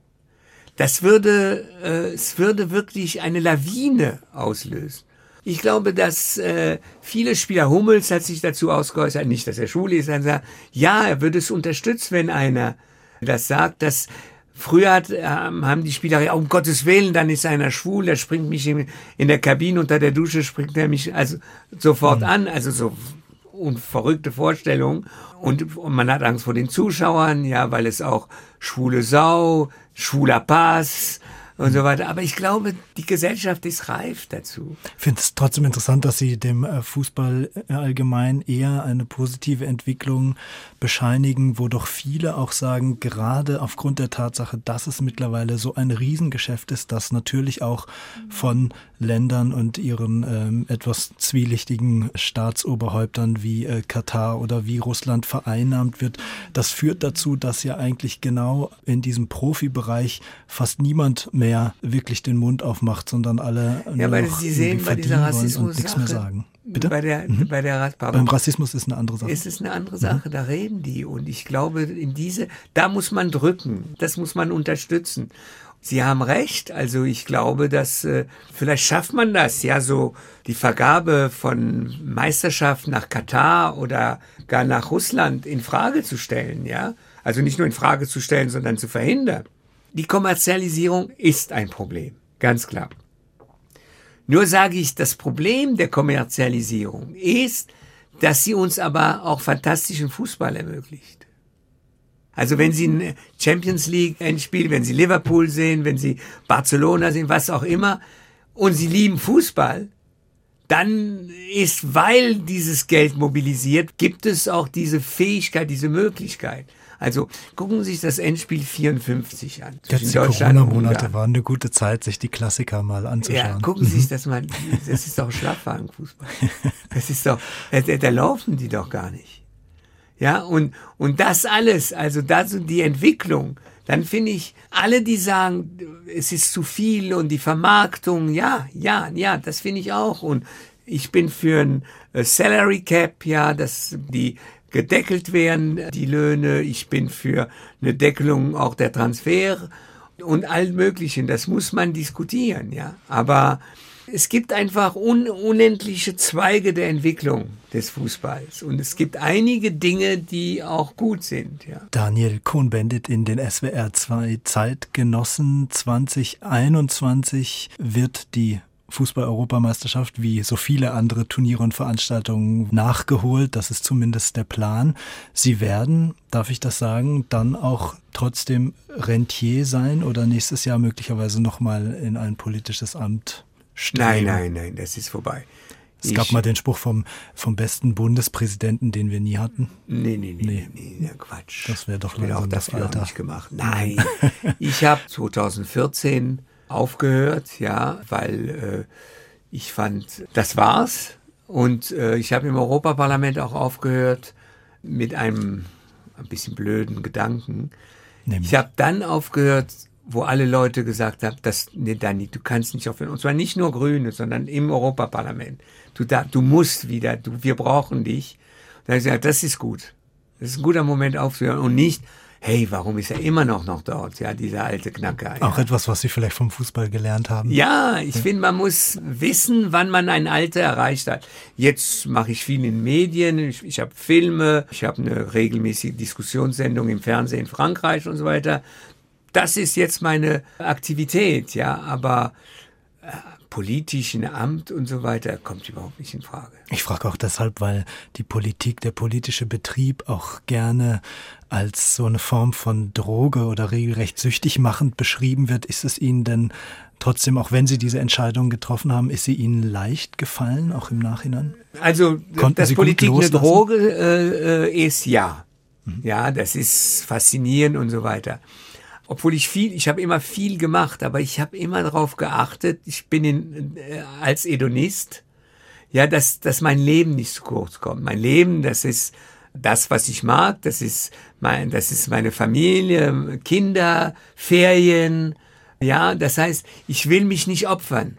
das würde, äh, es würde wirklich eine Lawine auslösen. Ich glaube, dass äh, viele Spieler, Hummels hat sich dazu ausgeäußert, nicht, dass er schwul ist, er sagt, ja, er würde es unterstützen, wenn einer das sagt, dass früher hat, äh, haben die Spieler, ja, um Gottes Willen, dann ist einer schwul, der springt mich in, in der Kabine unter der Dusche, springt er mich also sofort mhm. an, also so und verrückte Vorstellungen und, und man hat Angst vor den Zuschauern, ja, weil es auch schwule Sau, schwuler Pass und so weiter. Aber ich glaube, die Gesellschaft ist reif dazu. Ich finde es trotzdem interessant, dass Sie dem Fußball allgemein eher eine positive Entwicklung bescheinigen, wo doch viele auch sagen, gerade aufgrund der Tatsache, dass es mittlerweile so ein Riesengeschäft ist, das natürlich auch von Ländern und ihren ähm, etwas zwielichtigen Staatsoberhäuptern wie äh, Katar oder wie Russland vereinnahmt wird. Das führt dazu, dass ja eigentlich genau in diesem Profibereich fast niemand mehr wirklich den Mund aufmacht, sondern alle ja, nur weil noch Sie sehen, bei dieser Rassismus und nichts mehr sagen. Bitte? Bei der, mhm. bei der, Beim Rassismus ist eine andere Sache. Es ist eine andere Sache, mhm. da reden die. Und ich glaube, in diese, da muss man drücken, das muss man unterstützen. Sie haben recht, also ich glaube, dass äh, vielleicht schafft man das, ja, so die Vergabe von Meisterschaften nach Katar oder gar nach Russland in Frage zu stellen, ja. Also nicht nur in Frage zu stellen, sondern zu verhindern. Die Kommerzialisierung ist ein Problem, ganz klar. Nur sage ich, das Problem der Kommerzialisierung ist, dass sie uns aber auch fantastischen Fußball ermöglicht. Also wenn Sie ein Champions League Endspiel, wenn Sie Liverpool sehen, wenn Sie Barcelona sehen, was auch immer, und Sie lieben Fußball, dann ist, weil dieses Geld mobilisiert, gibt es auch diese Fähigkeit, diese Möglichkeit. Also gucken Sie sich das Endspiel vierundfünfzig an. Jetzt die Corona-Monate waren eine gute Zeit, sich die Klassiker mal anzuschauen. Ja, gucken Sie sich das mal, das ist doch Schlafwagenfußball. Das ist doch, da, da laufen die doch gar nicht. Ja, und, und das alles, also das und die Entwicklung, dann finde ich, alle, die sagen, es ist zu viel und die Vermarktung, ja, ja, ja, das finde ich auch. Und ich bin für ein Salary Cap, ja, dass die gedeckelt werden, die Löhne. Ich bin für eine Deckelung auch der Transfer und all Möglichen. Das muss man diskutieren, ja. Aber es gibt einfach un- unendliche Zweige der Entwicklung des Fußballs. Und es gibt einige Dinge, die auch gut sind, ja. Daniel Cohn-Bendit in den S W R zwei Zeitgenossen. zwanzig einundzwanzig wird die Fußball-Europameisterschaft wie so viele andere Turniere und Veranstaltungen nachgeholt. Das ist zumindest der Plan. Sie werden, darf ich das sagen, dann auch trotzdem Rentier sein oder nächstes Jahr möglicherweise nochmal in ein politisches Amt streben? Nein, nein, nein, das ist vorbei. Es ich, gab mal den Spruch vom, vom besten Bundespräsidenten, den wir nie hatten. Nee, nee, nee, Nee. nee, nee, Quatsch. Das wäre doch Ich will langsam auch das dafür Alter. auch nicht gemacht. Nein, ich habe zwanzig vierzehn aufgehört, ja, weil äh, ich fand, das war's. Und äh, ich habe im Europaparlament auch aufgehört mit einem ein bisschen blöden Gedanken. Nämlich. Ich habe dann aufgehört, wo alle Leute gesagt haben, das, nee, Dani, du kannst nicht aufhören. Und zwar nicht nur Grüne, sondern im Europaparlament. Du, da, du musst wieder, du, wir brauchen dich. Da habe ich gesagt, das ist gut. Das ist ein guter Moment aufzuhören und nicht, hey, warum ist er immer noch noch dort? Ja, dieser alte Knacker. Ja. Auch etwas, was Sie vielleicht vom Fußball gelernt haben. Ja, ich finde, man muss wissen, wann man ein Alter erreicht hat. Jetzt mache ich viel in Medien, ich, ich habe Filme, ich habe eine regelmäßige Diskussionssendung im Fernsehen in Frankreich und so weiter. Das ist jetzt meine Aktivität, ja, aber äh, politisch in Amt und so weiter kommt überhaupt nicht in Frage. Ich frage auch deshalb, weil die Politik, der politische Betrieb auch gerne als so eine Form von Droge oder regelrecht süchtig machend beschrieben wird. Ist es Ihnen denn trotzdem, auch wenn Sie diese Entscheidung getroffen haben, ist sie Ihnen leicht gefallen, auch im Nachhinein? Also, Konnten dass Sie gut Politik eine loslassen? Droge äh, ist, ja. Mhm. Ja, das ist faszinierend und so weiter. Obwohl ich viel, ich habe immer viel gemacht, aber ich habe immer darauf geachtet, ich bin in, äh, als Hedonist, ja, dass, dass mein Leben nicht zu kurz kommt. Mein Leben, das ist das, was ich mag, das ist mein, das ist meine Familie, Kinder, Ferien, ja, das heißt, ich will mich nicht opfern,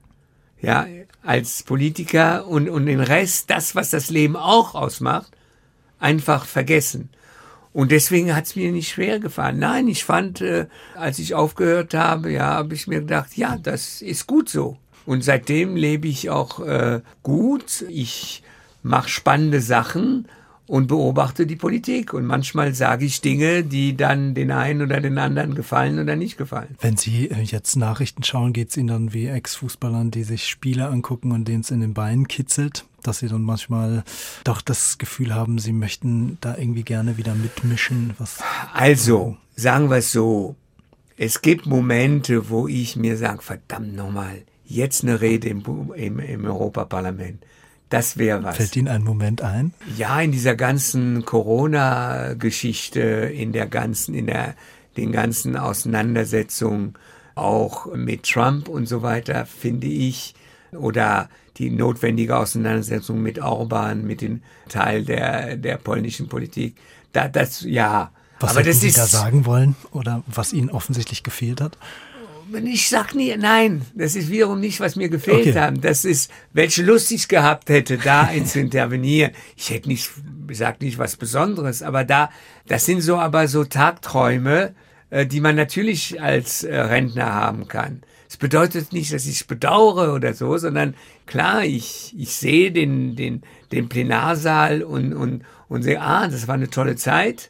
ja, als Politiker und, und den Rest, das, was das Leben auch ausmacht, einfach vergessen. Und deswegen hat es mir nicht schwer gefallen. Nein, ich fand, äh, als ich aufgehört habe, ja, habe ich mir gedacht, ja, das ist gut so. Und seitdem lebe ich auch äh, gut. Ich mache spannende Sachen und beobachte die Politik. Und manchmal sage ich Dinge, die dann den einen oder den anderen gefallen oder nicht gefallen. Wenn Sie jetzt Nachrichten schauen, geht es Ihnen dann wie Ex-Fußballern, die sich Spiele angucken und denen es in den Beinen kitzelt, dass Sie dann manchmal doch das Gefühl haben, Sie möchten da irgendwie gerne wieder mitmischen? Was also, sagen wir es so, es gibt Momente, wo ich mir sage, verdammt nochmal, jetzt eine Rede im, im, im Europaparlament. Das wäre was. Fällt Ihnen ein Moment ein? Ja, in dieser ganzen Corona-Geschichte, in der ganzen, in der, den ganzen Auseinandersetzungen, auch mit Trump und so weiter, finde ich, oder die notwendige Auseinandersetzung mit Orban, mit dem Teil der, der polnischen Politik, da, das, ja. Was aber hätten das Sie ist, da sagen wollen oder was Ihnen offensichtlich gefehlt hat? Ich sag nie, nein, das ist wiederum nicht, was mir gefehlt Okay. hat. Das ist, welche Lust ich gehabt hätte, da zu intervenieren. Ich hätte nicht, sag nicht was Besonderes, aber da, das sind so aber so Tagträume, äh, die man natürlich als äh, Rentner haben kann. Es bedeutet nicht, dass ich bedauere oder so, sondern klar, ich, ich sehe den, den, den Plenarsaal und, und, und sehe, ah, das war eine tolle Zeit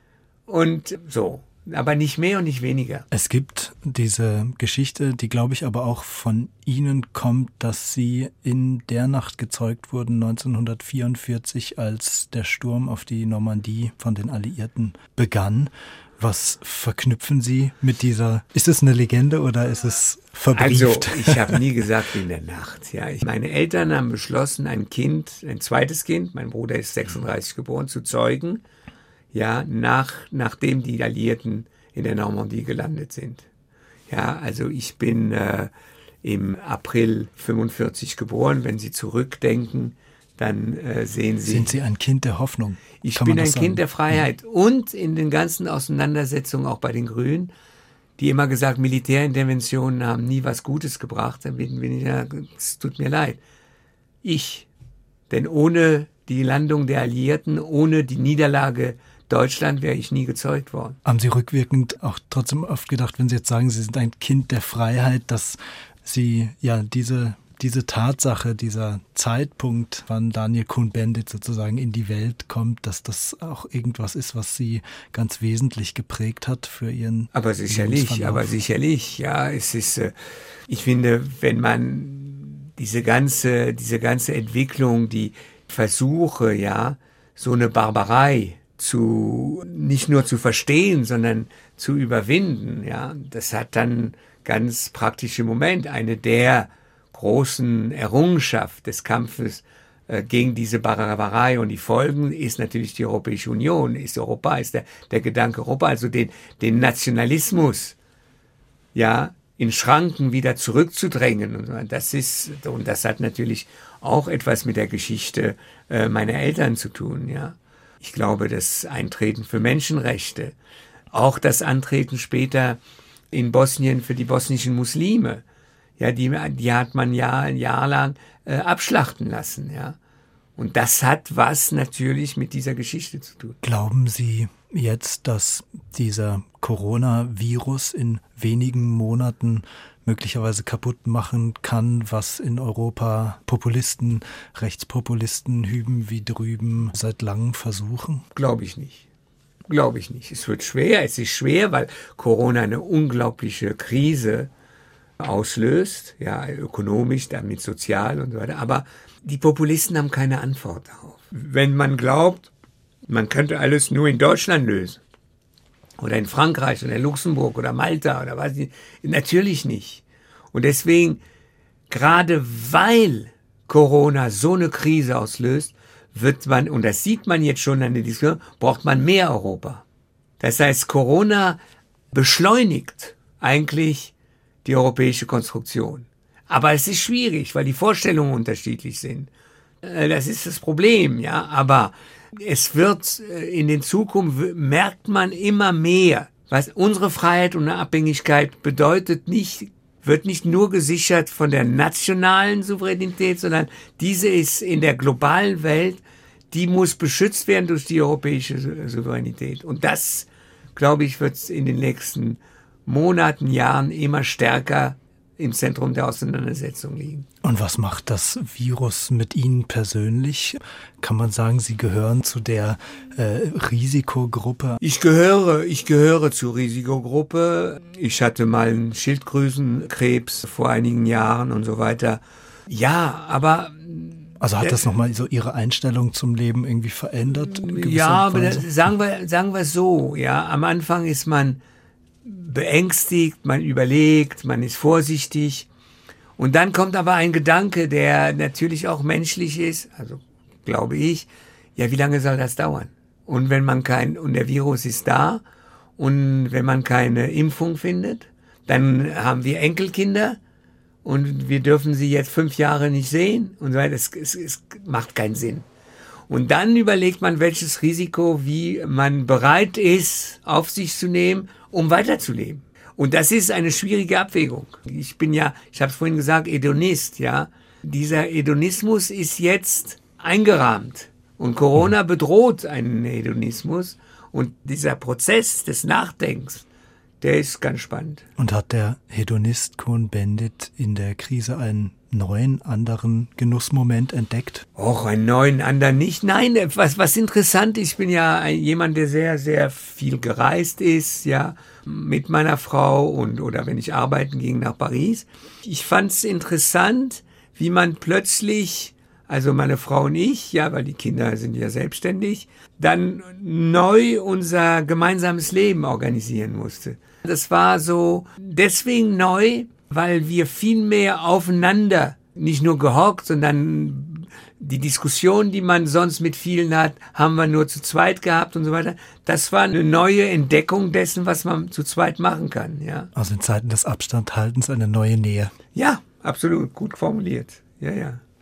und so. Aber nicht mehr und nicht weniger. Es gibt diese Geschichte, die, glaube ich, aber auch von Ihnen kommt, dass Sie in der Nacht gezeugt wurden, neunzehnhundertvierundvierzig, als der Sturm auf die Normandie von den Alliierten begann. Was verknüpfen Sie mit dieser, ist es eine Legende oder ist es verbrieft? Also, ich habe nie gesagt in der Nacht. Ja, ich, meine Eltern haben beschlossen, ein Kind, ein zweites Kind, mein Bruder ist sechsunddreißig geboren, zu zeugen. Ja, nach, nachdem die Alliierten in der Normandie gelandet sind. Ja, also ich bin äh, im April fünfundvierzig geboren. Wenn Sie zurückdenken, dann äh, sehen Sie... Sind Sie ein Kind der Hoffnung? Ich Kann bin man ein das sagen? Kind der Freiheit. Ja. Und in den ganzen Auseinandersetzungen auch bei den Grünen, die immer gesagt, Militärinterventionen haben nie was Gutes gebracht, dann bin ich ja, es tut mir leid. Ich, denn ohne die Landung der Alliierten, ohne die Niederlage Deutschland wäre ich nie gezeugt worden. Haben Sie rückwirkend auch trotzdem oft gedacht, wenn Sie jetzt sagen, Sie sind ein Kind der Freiheit, dass Sie ja diese, diese Tatsache, dieser Zeitpunkt, wann Daniel Cohn-Bendit sozusagen in die Welt kommt, dass das auch irgendwas ist, was Sie ganz wesentlich geprägt hat für Ihren Aber sicherlich, aber sicherlich, ja, es ist, ich finde, wenn man diese ganze, diese ganze Entwicklung, die Versuche, ja, so eine Barbarei zu, nicht nur zu verstehen, sondern zu überwinden, ja, das hat dann ganz praktische Moment, eine der großen Errungenschaft des Kampfes äh, gegen diese Barbarei und die Folgen ist natürlich die Europäische Union, ist Europa, ist der, der Gedanke Europa, also den, den Nationalismus, ja, in Schranken wieder zurückzudrängen und so. Das ist, und das hat natürlich auch etwas mit der Geschichte äh, meiner Eltern zu tun, ja. Ich glaube, das Eintreten für Menschenrechte, auch das Antreten später in Bosnien für die bosnischen Muslime, ja, die, die hat man ja ein Jahr lang äh, abschlachten lassen, ja. Und das hat was natürlich mit dieser Geschichte zu tun. Glauben Sie jetzt, dass dieser Coronavirus in wenigen Monaten möglicherweise kaputt machen kann, was in Europa Populisten, Rechtspopulisten hüben wie drüben seit langem versuchen? Glaube ich nicht. Glaube ich nicht. Es wird schwer. Es ist schwer, weil Corona eine unglaubliche Krise auslöst, ja, ökonomisch, damit sozial und so weiter. Aber die Populisten haben keine Antwort darauf. Wenn man glaubt, man könnte alles nur in Deutschland lösen oder in Frankreich oder in Luxemburg oder Malta oder was, natürlich nicht. Und deswegen, gerade weil Corona so eine Krise auslöst, wird man, und das sieht man jetzt schon an der Diskussion, braucht man mehr Europa. Das heißt, Corona beschleunigt eigentlich die europäische Konstruktion. Aber es ist schwierig, weil die Vorstellungen unterschiedlich sind. Das ist das Problem, ja. Aber es wird in den Zukunft, merkt man immer mehr, was unsere Freiheit und Abhängigkeit bedeutet nicht, wird nicht nur gesichert von der nationalen Souveränität, sondern diese ist in der globalen Welt, die muss beschützt werden durch die europäische Souveränität. Und das, glaube ich, wird in den nächsten Monaten, Jahren immer stärker im Zentrum der Auseinandersetzung liegen. Und was macht das Virus mit Ihnen persönlich? Kann man sagen, Sie gehören zu der äh, Risikogruppe? Ich gehöre, ich gehöre zur Risikogruppe. Ich hatte mal einen Schilddrüsenkrebs vor einigen Jahren und so weiter. Ja, aber... Also hat das nochmal so Ihre Einstellung zum Leben irgendwie verändert? Ja, aber das, sagen wir, sagen wir so, ja, am Anfang ist man beängstigt, man überlegt, man ist vorsichtig. Und dann kommt aber ein Gedanke, der natürlich auch menschlich ist, also glaube ich, ja, wie lange soll das dauern? Und wenn man kein, und der Virus ist da, und wenn man keine Impfung findet, dann haben wir Enkelkinder und wir dürfen sie jetzt fünf Jahre nicht sehen und so weiter. Es, es, es macht keinen Sinn. Und dann überlegt man, welches Risiko, wie man bereit ist, auf sich zu nehmen, um weiterzuleben. Und das ist eine schwierige Abwägung. Ich bin ja, ich habe es vorhin gesagt, Hedonist, ja. Dieser Hedonismus ist jetzt eingerahmt. Und Corona bedroht einen Hedonismus. Und dieser Prozess des Nachdenkens, der ist ganz spannend. Und hat der Hedonist Cohn-Bendit in der Krise einen neuen, anderen Genussmoment entdeckt? Och, einen neuen, anderen nicht. Nein, was, was interessant ist, ich bin ja ein, jemand, der sehr, sehr viel gereist ist, ja, mit meiner Frau und, oder wenn ich arbeiten ging nach Paris. Ich fand es interessant, wie man plötzlich, also meine Frau und ich, ja, weil die Kinder sind ja selbstständig, dann neu unser gemeinsames Leben organisieren musste. Das war so deswegen neu, weil wir viel mehr aufeinander, nicht nur gehockt, sondern die Diskussion, die man sonst mit vielen hat, haben wir nur zu zweit gehabt und so weiter. Das war eine neue Entdeckung dessen, was man zu zweit machen kann, ja. Also in Zeiten des Abstandhaltens eine neue Nähe. Ja, absolut, gut formuliert, ja, ja.